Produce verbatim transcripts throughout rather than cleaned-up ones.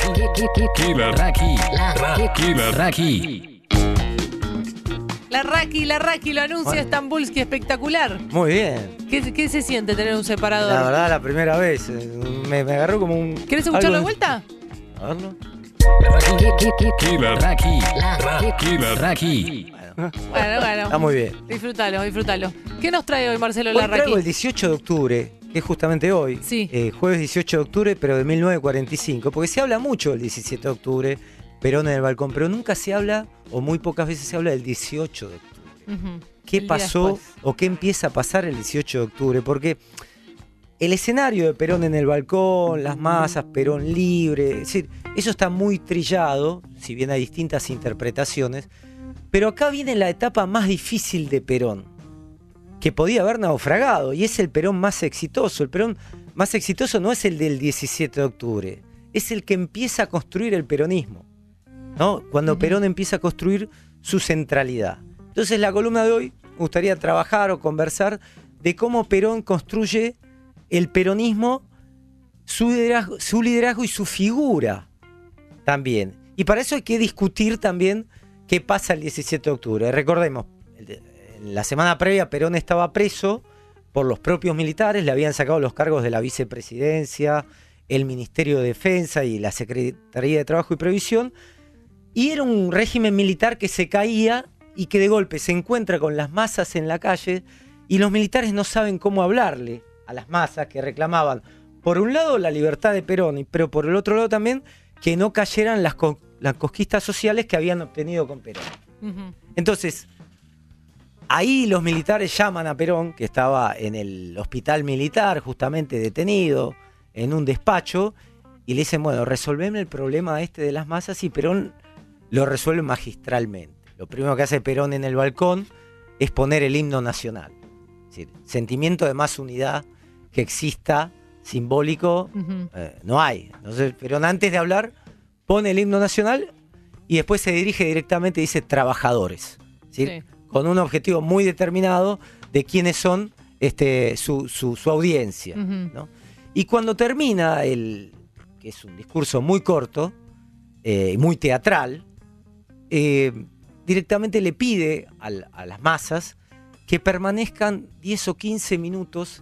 La Raki, la Raki. La Raki, la Raki lo anuncia Bueno. Stambulski, espectacular. Muy bien. ¿Qué, ¿Qué se siente tener un separador? La verdad, la primera vez. eh, Me, me agarró como un... ¿Querés escucharlo de algo vuelta? A verlo. La Raki, la Raki. Bueno, bueno. Está muy bien. Disfrútalo, disfrútalo. ¿Qué nos trae hoy Marcelo Hoy La traigo el Raki? dieciocho de octubre, que es justamente hoy. Sí. Eh, jueves dieciocho de octubre, pero de mil novecientos cuarenta y cinco. Porque se habla mucho del diecisiete de octubre, Perón en el balcón, pero nunca se habla, o muy pocas veces se habla del dieciocho de octubre. Ujú. ¿Qué El día pasó después. o qué empieza a pasar el dieciocho de octubre? Porque el escenario de Perón en el balcón, las masas, Perón libre, es decir, eso está muy trillado, si bien hay distintas interpretaciones, pero acá viene la etapa más difícil de Perón, que podía haber naufragado, y es el Perón más exitoso. El Perón más exitoso no es el del diecisiete de octubre, es el que empieza a construir el peronismo, ¿no? Cuando Ujú. Perón empieza a construir su centralidad. Entonces, la columna de hoy me gustaría trabajar o conversar de cómo Perón construye el peronismo, su liderazgo, su liderazgo y su figura también. Y para eso hay que discutir también qué pasa el diecisiete de octubre. Recordemos, en la semana previa Perón estaba preso por los propios militares, le habían sacado los cargos de la vicepresidencia, el Ministerio de Defensa y la Secretaría de Trabajo y Previsión, y era un régimen militar que se caía y que de golpe se encuentra con las masas en la calle y los militares no saben cómo hablarle a las masas que reclamaban, por un lado, la libertad de Perón, pero por el otro lado también que no cayeran las, co- las conquistas sociales que habían obtenido con Perón. Ujú. Entonces, ahí los militares llaman a Perón, que estaba en el hospital militar, justamente detenido, en un despacho, y le dicen, bueno, resolveme el problema este de las masas, y Perón lo resuelve magistralmente. Lo primero que hace Perón en el balcón es poner el himno nacional. Es decir, sentimiento de más unidad que exista, simbólico, Ujú. eh, no hay. Entonces, Perón antes de hablar pone el himno nacional y después se dirige directamente y dice trabajadores. ¿Sí? Sí. Con un objetivo muy determinado de quiénes son este, su, su, su audiencia. Ujú. ¿No? Y cuando termina, el, que es un discurso muy corto, eh, muy teatral, eh, directamente le pide al, a las masas que permanezcan diez o quince minutos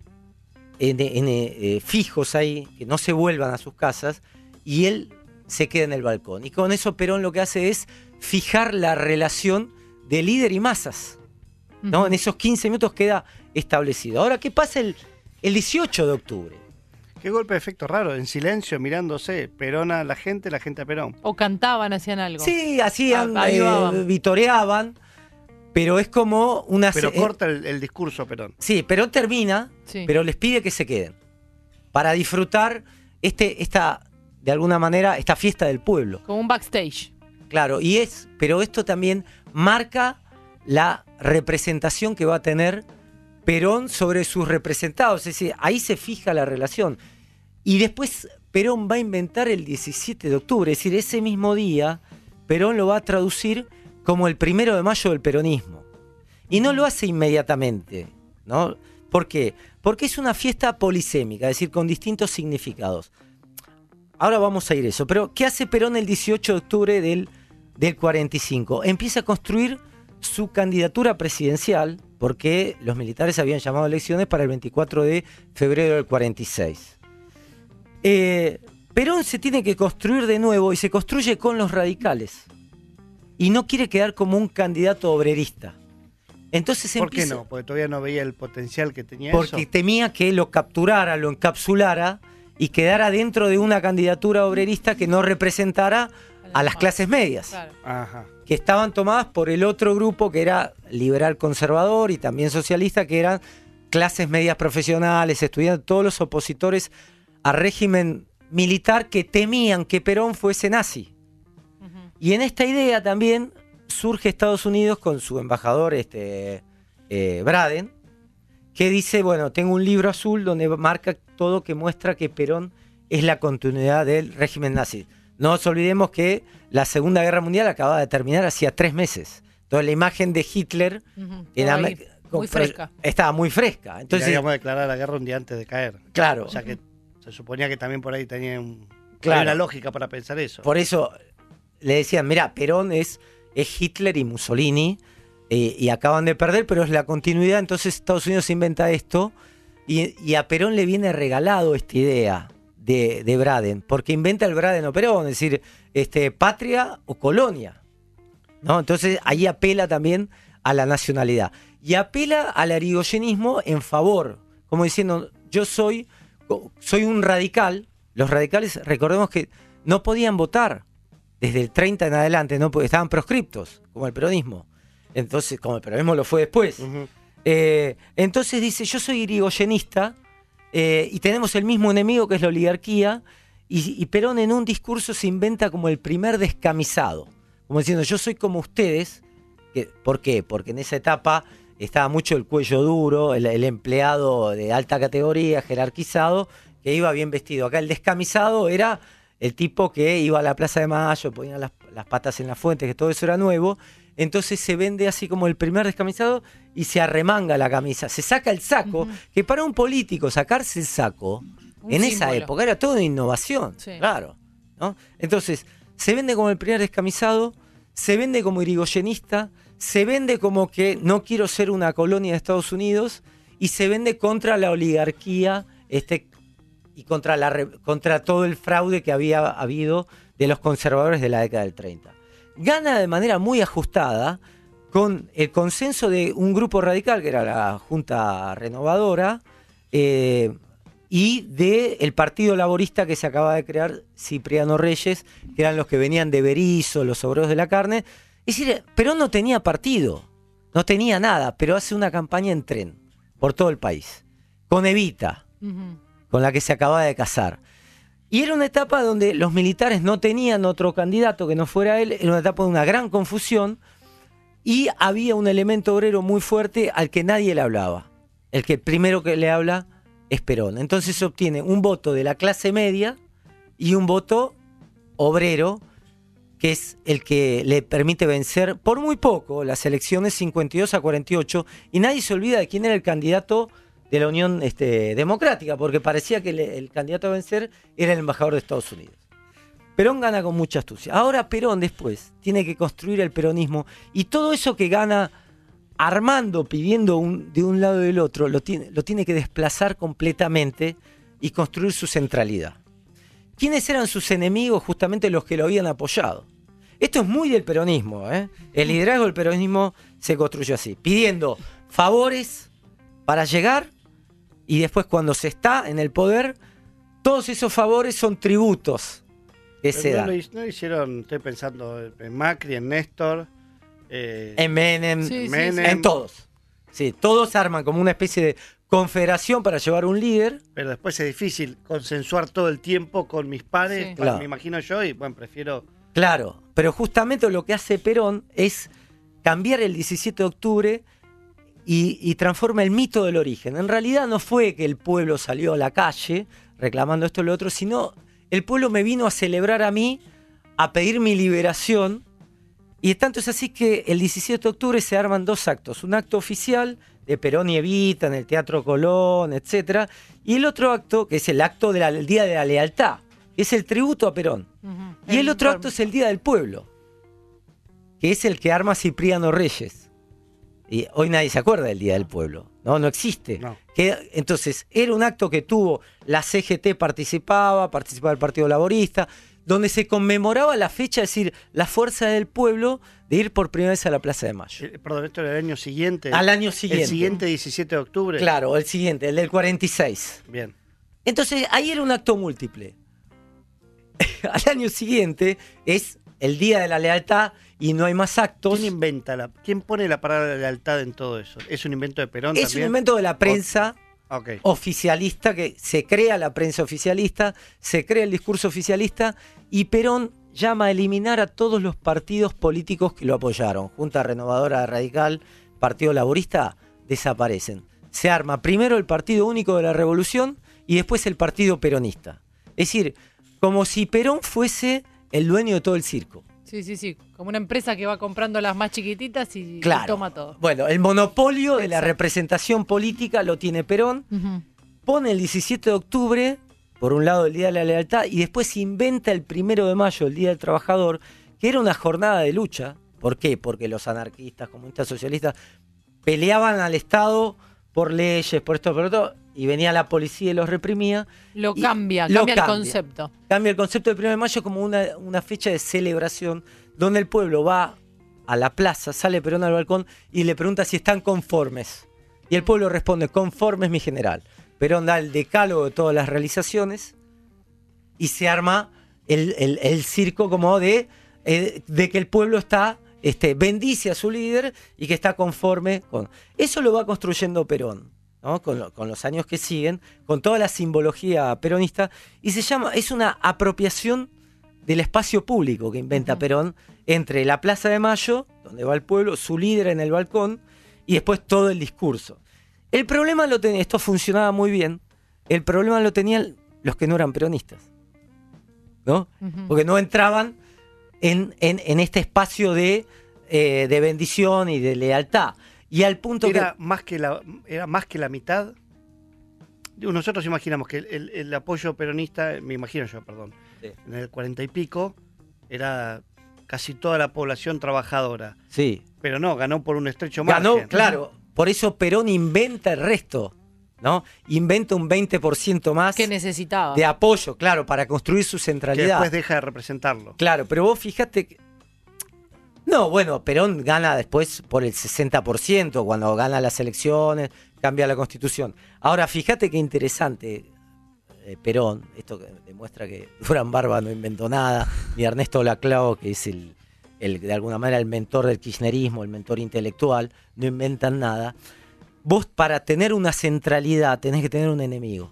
en, en, eh, fijos ahí, que no se vuelvan a sus casas, y él se queda en el balcón. Y con eso Perón lo que hace es fijar la relación de líder y masas, ¿no? Ujú. En esos quince minutos queda establecido. Ahora, ¿qué pasa el, el dieciocho de octubre? Qué golpe de efecto raro, en silencio, mirándose. Perón a la gente, la gente a Perón. O cantaban, hacían algo. Sí, hacían, Ah, avivaban. eh, vitoreaban, pero es como una... Pero eh, corta el, el discurso, Perón. Sí, Perón termina, Sí. pero les pide que se queden para disfrutar este, esta, de alguna manera, esta fiesta del pueblo. Como un backstage. Claro, y es, pero esto también marca la representación que va a tener Perón sobre sus representados. Es decir, ahí se fija la relación. Y después Perón va a inventar el diecisiete de octubre, es decir, ese mismo día Perón lo va a traducir como el primero de mayo del peronismo. Y no lo hace inmediatamente, ¿no? ¿Por qué? Porque es una fiesta polisémica, es decir, con distintos significados. Ahora vamos a ir a eso. Pero, ¿qué hace Perón el dieciocho de octubre del, del cuarenta y cinco? Empieza a construir su candidatura presidencial, porque los militares habían llamado a elecciones para el veinticuatro de febrero del cuarenta y seis. Eh, Perón se tiene que construir de nuevo y se construye con los radicales. Y no quiere quedar como un candidato obrerista. Entonces ¿Por qué empieza, no? Porque todavía no veía el potencial que tenía porque eso. temía que lo capturara, lo encapsulara y quedara dentro de una candidatura obrerista que no representara a las clases medias, Claro. Ajá. que estaban tomadas por el otro grupo que era liberal conservador y también socialista, que eran clases medias profesionales, estudiantes, todos los opositores al régimen militar que temían que Perón fuese nazi. Ujú. Y en esta idea también surge Estados Unidos con su embajador este, eh, Braden, que dice, bueno, tengo un libro azul donde marca todo, que muestra que Perón es la continuidad del régimen nazi. No nos olvidemos que la Segunda Guerra Mundial acababa de terminar hacía tres meses. Entonces la imagen de Hitler Ujú. en Estaba Am- ahí, muy fresca. estaba muy fresca. Entonces Entonces, habíamos declarado la guerra un día antes de caer. claro, O sea que se suponía que también por ahí tenía un... Claro. Hay una lógica para pensar eso. Por eso le decían, mira, Perón es, es Hitler y Mussolini, eh, y acaban de perder, pero es la continuidad. Entonces Estados Unidos inventa esto, y, y a Perón le viene regalado esta idea de, de Braden, porque inventa el Braden o Perón, es decir, este, patria o colonia, ¿no? Entonces ahí apela también a la nacionalidad. Y apela al arigoyenismo en favor, como diciendo, yo soy, soy un radical. Los radicales, recordemos que no podían votar desde el treinta en adelante, no estaban proscriptos, como el peronismo. Entonces, como el peronismo lo fue después. Uh-huh. Eh, entonces dice, yo soy irigoyenista eh, y tenemos el mismo enemigo que es la oligarquía, y, y Perón en un discurso se inventa como el primer descamisado, como diciendo, yo soy como ustedes. Que, ¿por qué? Porque en esa etapa estaba mucho el cuello duro, el, el empleado de alta categoría, jerarquizado, que iba bien vestido. Acá el descamisado era el tipo que iba a la Plaza de Mayo, ponía las, las patas en la fuente, que todo eso era nuevo. Entonces se vende así como el primer descamisado y se arremanga la camisa, se saca el saco, uh-huh. que para un político sacarse el saco, un en símbolo. Esa época era toda una innovación, sí. Claro, ¿no? Entonces se vende como el primer descamisado, se vende como irigoyenista, se vende como que no quiero ser una colonia de Estados Unidos, y se vende contra la oligarquía este, y contra, la, contra todo el fraude que había habido de los conservadores de la década del treinta. Gana de manera muy ajustada con el consenso de un grupo radical, que era la Junta Renovadora, eh, y del Partido Laborista que se acaba de crear, Cipriano Reyes, que eran los que venían de Berisso, los obreros de la carne. Es decir, Perón no tenía partido, no tenía nada, pero hace una campaña en tren por todo el país, con Evita, uh-huh. con la que se acaba de casar. Y era una etapa donde los militares no tenían otro candidato que no fuera él, era una etapa de una gran confusión, y había un elemento obrero muy fuerte al que nadie le hablaba. El que primero que le habla es Perón. Entonces se obtiene un voto de la clase media y un voto obrero, que es el que le permite vencer por muy poco las elecciones cincuenta y dos a cuarenta y ocho, y nadie se olvida de quién era el candidato de la Unión este, Democrática, porque parecía que el, el candidato a vencer era el embajador de Estados Unidos. Perón gana con mucha astucia. Ahora Perón después tiene que construir el peronismo, y todo eso que gana armando, pidiendo un, de un lado y del otro, lo tiene, lo tiene que desplazar completamente y construir su centralidad. ¿Quiénes eran sus enemigos? Justamente los que lo habían apoyado. Esto es muy del peronismo, ¿eh? El liderazgo del peronismo se construyó así, pidiendo favores para llegar, y después cuando se está en el poder, todos esos favores son tributos que se no dan. Lo, no lo hicieron, estoy pensando en Macri, en Néstor, eh, en Menem, sí, Menem, sí, sí. en todos. Sí, todos arman como una especie de confederación para llevar un líder. Pero después es difícil consensuar todo el tiempo con mis pares, Sí. para, Claro. me imagino yo, y bueno, prefiero... Claro, pero justamente lo que hace Perón es cambiar el diecisiete de octubre y, y transforma el mito del origen. En realidad no fue que el pueblo salió a la calle reclamando esto y lo otro, sino el pueblo me vino a celebrar a mí, a pedir mi liberación. Y tanto es así que el diecisiete de octubre se arman dos actos. Un acto oficial de Perón y Evita en el Teatro Colón, etcétera, y el otro acto, que es el acto del Día de la Lealtad, que es el tributo a Perón. Uh-huh. Y el, el otro acto es el Día del Pueblo, que es el que arma Cipriano Reyes. Y hoy nadie se acuerda del Día del Pueblo, no, no existe. No. Que, entonces, era un acto que tuvo, la C G T participaba, participaba el Partido Laborista, donde se conmemoraba la fecha, es decir, la fuerza del pueblo de ir por primera vez a la Plaza de Mayo. Eh, perdón, esto era el año siguiente. Al año siguiente. El siguiente diecisiete de octubre. Claro, el siguiente, el del cuarenta y seis. Bien. Entonces, ahí era un acto múltiple. Al año siguiente es el Día de la Lealtad y no hay más actos. ¿Quién inventa la, quién pone la palabra lealtad en todo eso? ¿Es un invento de Perón Es también? un invento de la prensa o... okay. oficialista, que se crea la prensa oficialista, se crea el discurso oficialista, y Perón llama a eliminar a todos los partidos políticos que lo apoyaron. Junta Renovadora Radical, Partido Laborista, desaparecen. Se arma primero el Partido Único de la Revolución y después el Partido Peronista. Es decir, como si Perón fuese el dueño de todo el circo. Sí, sí, sí. Como una empresa que va comprando las más chiquititas y, Claro. y toma todo. Bueno, el monopolio de la Exacto. representación política lo tiene Perón. Uh-huh. Pone el diecisiete de octubre por un lado el Día de la Lealtad, y después se inventa el primero de mayo, el Día del Trabajador, que era una jornada de lucha. ¿Por qué? Porque los anarquistas, comunistas, socialistas peleaban al Estado por leyes, por esto, por otro, y venía la policía y los reprimía. Lo y cambia, lo cambia el cambia. concepto. Cambia el concepto del primero de mayo como una, una fecha de celebración donde el pueblo va a la plaza, sale Perón al balcón y le pregunta si están conformes. Y el pueblo responde, conformes mi general. Perón da el decálogo de todas las realizaciones y se arma el, el, el circo como de, eh, de que el pueblo está, este, bendice a su líder y que está conforme con... Eso lo va construyendo Perón, ¿no? Con, lo, con los años que siguen, con toda la simbología peronista, y se llama, es una apropiación del espacio público que inventa uh-huh. Perón entre la Plaza de Mayo, donde va el pueblo, su líder en el balcón, y después todo el discurso. El problema lo tenía, esto funcionaba muy bien, el problema lo tenían los que no eran peronistas, ¿no? Uh-huh. Porque no entraban en, en, en este espacio de, eh, de bendición y de lealtad. Y al punto era que... Más que la, era más que la mitad. Nosotros imaginamos que el, el, el apoyo peronista, me imagino yo, perdón, sí. en el cuarenta y pico, era casi toda la población trabajadora. Sí. Pero no, ganó por un estrecho margen. Ganó, claro. Por eso Perón inventa el resto, ¿no? Inventa un veinte por ciento más que necesitaba de apoyo, claro, para construir su centralidad. Que después deja de representarlo. Claro, pero vos fijate que... No, bueno, Perón gana después por el sesenta por ciento, cuando gana las elecciones, cambia la Constitución. Ahora, fíjate qué interesante, eh, Perón, esto que demuestra que Durán Barba no inventó nada, ni Ernesto Laclau, que es el... El, de alguna manera el mentor del kirchnerismo, el mentor intelectual, no inventan nada. Vos para tener una centralidad tenés que tener un enemigo.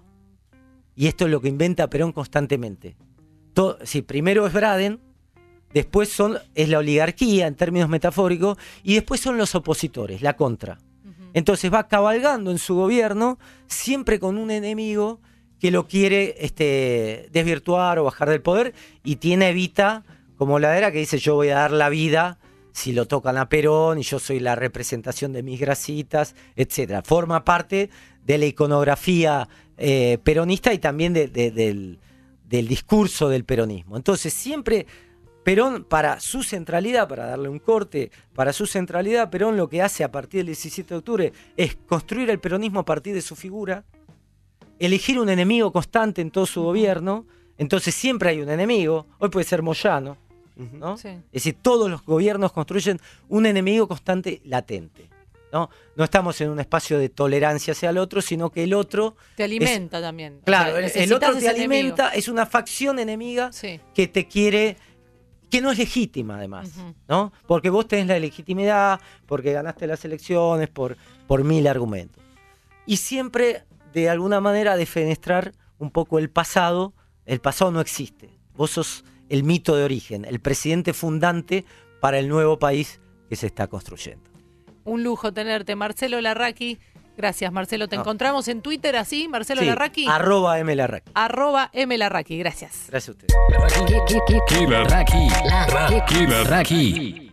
Y esto es lo que inventa Perón constantemente. Todo, sí, primero es Braden, después son, es la oligarquía en términos metafóricos, y después son los opositores, la contra. Uh-huh. Entonces va cabalgando en su gobierno siempre con un enemigo que lo quiere este, desvirtuar o bajar del poder, y tiene Evita como ladera que dice yo voy a dar la vida si lo tocan a Perón y yo soy la representación de mis grasitas, etcétera. Forma parte de la iconografía eh, peronista y también de, de, del, del discurso del peronismo. Entonces siempre Perón, para su centralidad, para darle un corte, para su centralidad, Perón lo que hace a partir del diecisiete de octubre es construir el peronismo a partir de su figura, elegir un enemigo constante en todo su gobierno. Entonces siempre hay un enemigo, hoy puede ser Moyano, ¿no? Sí. Es decir, todos los gobiernos construyen un enemigo constante latente, ¿no? No estamos en un espacio de tolerancia hacia el otro, sino que el otro... Te alimenta es, también. Claro, o sea, el otro te alimenta, enemigo. Es una facción enemiga sí. que te quiere... que no es legítima además, uh-huh. ¿no? Porque vos tenés la legitimidad, porque ganaste las elecciones, por, por mil argumentos. Y siempre, de alguna manera, defenestrar un poco el pasado. El pasado no existe. Vos sos el mito de origen, el presidente fundante para el nuevo país que se está construyendo. Un lujo tenerte, Marcelo Larraqui. Gracias, Marcelo. Te no. encontramos en Twitter así, Marcelo sí, Larraqui. Arroba M Larraqui. Arroba M Larraqui. Gracias. Gracias a ustedes. Larraqui.